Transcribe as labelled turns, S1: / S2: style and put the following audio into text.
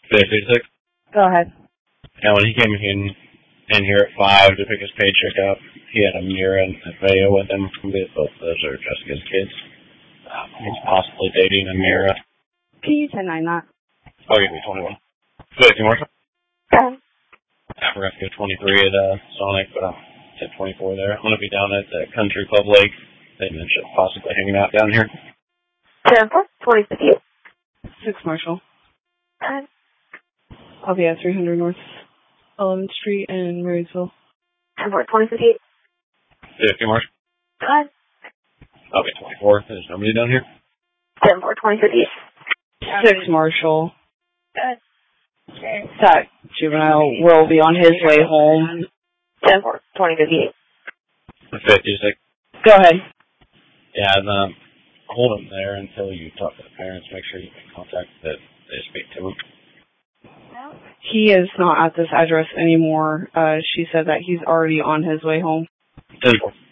S1: 56.
S2: Go ahead.
S1: And when he came in here at 5 to pick his paycheck up, he had a Mira and a Veo with him. Both of those are Jessica's kids. He's possibly dating a Mira.
S2: Can you 10-9 that?
S1: I'll give you 21. 50 more. I forgot to go 23 at Sonic, but I'm at 24 there. I'm going to be down at the Country Club Lake. They mentioned possibly hanging out down here.
S3: 10-4, 2058.
S2: 6 Marshall.
S3: 10.
S2: I'll be at 300 North 11th Street in Marysville.
S3: 10-4, 2058.
S1: 50 Marshall.
S3: 10.
S1: I'll be 24. There's nobody down here.
S3: 10-4, 2058.
S2: 6 Marshall.
S3: 10.
S2: That juvenile will be on his way home.
S3: 10-4, 2058.
S1: 56.
S2: Go ahead.
S1: Yeah, and hold him there until you talk to the parents. Make sure you make contact that they speak to him.
S2: He is not at this address anymore. She said that he's already on his way home.
S1: 10-4.